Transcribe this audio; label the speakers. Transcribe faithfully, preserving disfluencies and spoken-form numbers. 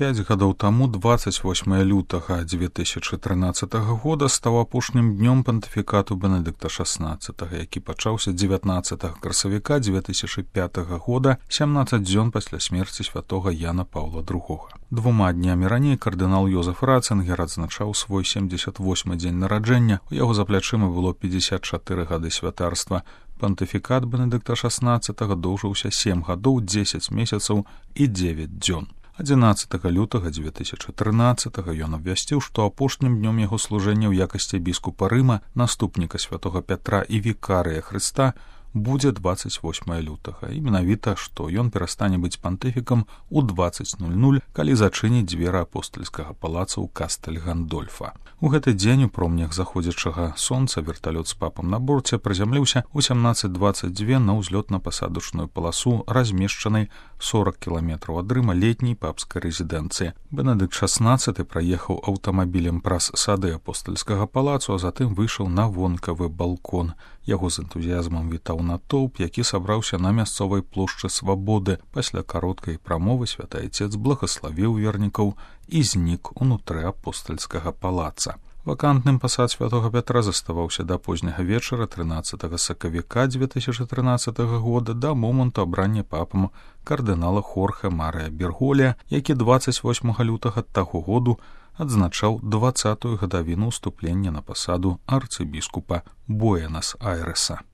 Speaker 1: пяць гадоў таму дваццаць восьмага лютага дзве тысячы трынаццатага года стаў апошнім днём пантыфікату Бенедыкта шаснаццатага, які пачаўся дзевятнаццатага красавіка дзве тысячы пятага года, сямнаццаць дзён пасля смерці святога Яна Паўла другога. Двума днямі раней кардынал Йозеф Ратцынгер адзначаў свой семдзесят восьмы дзень нараджэння, у яго за плячыма было пятьдесят чатыры гады святарства. Пантыфікат Бенедыкта шаснаццатага доўжыўся сем гадоў, дзесяць месяцаў і дзевяць дзён. адзінаццатага лютага дзве тысячы трынаццатага ён абвясціў, што апошнім днём яго служэння ў якасці біскупа Рыма, наступніка святога Пятра і вікарыя Хрыста, будзе дваццаць восьмага лютага. І менавіта, што ён перастане быць пантыфікам у дваццаць нуль нуль, калі зачыніць дзверы апостальскага палаца ў Кастэль Гандольфа. У гэты дзень у промнях заходзячага сонца верталёт з папам на борце прызямліўся ў сямнаццаць дваццаць два на ўзлётна-пасадачную паласу, размешчанай сорок кіламетраў ад Рыма летняй папскай рэзідэнцыі. Бенедыкт шаснаццаты праехаў аўтамабілем праз сады апостальскага палацу, а затым выйшаў на вонкавы балкон. Яго з энтузіязмам вітаў натоўп, які сабраўся на мясцовай плошчы Свабоды. Пасля кароткай прамовы святы айцец благаславіў вернікаў і знік унутры апостальскага палаца. Вакантным пасад святога Пятра заставаўся да позняга вечара трынаццатага сакавіка дзве тысячы трынаццатага года, да моманту абрання папам кардынала Хорхе Марыя Берголя, які дваццаць восьмага лютага таго году адзначаў дваццатую гадавіну ўступлення на пасаду арцыбіскупа Буэнас-Айрэса.